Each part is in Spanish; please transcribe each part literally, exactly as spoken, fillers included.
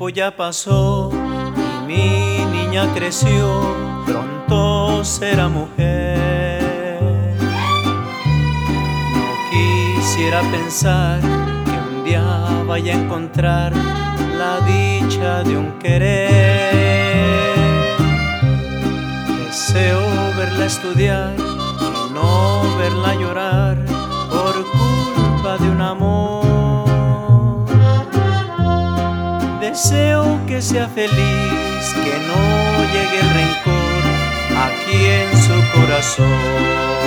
tiempo ya pasó y mi niña creció, pronto será mujer. No quisiera pensar que un día vaya a encontrar la dicha de un querer. Deseo verla estudiar y no verla llorar por culpa de un amor. Deseo que sea feliz, que no llegue el rencor aquí en su corazón.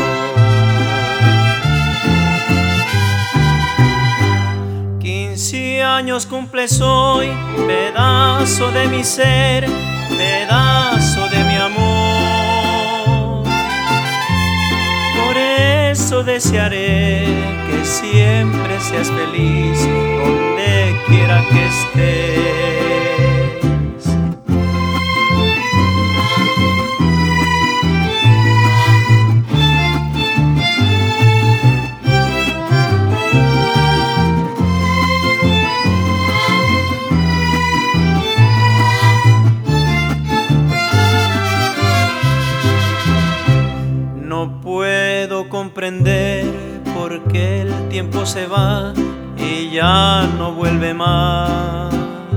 Quince años cumples hoy, pedazo de mi ser, pedazo de mi amor. Por eso desearé que siempre seas feliz donde quiera que estés. No puedo comprender por qué el tiempo se va y ya no vuelve más.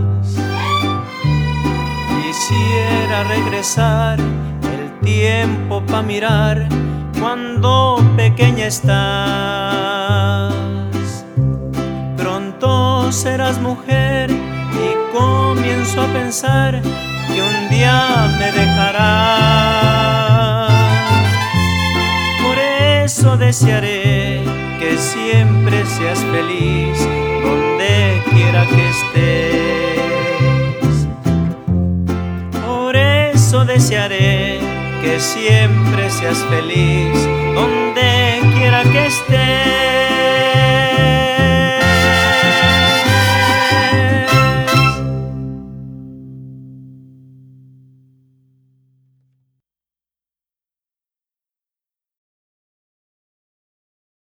Quisiera regresar el tiempo pa' mirar cuando pequeña estás. Pronto serás mujer y comienzo a pensar que un día me dejarás. Por eso desearé que siempre seas feliz donde quiera que estés. Por eso desearé que siempre seas feliz donde quiera que estés.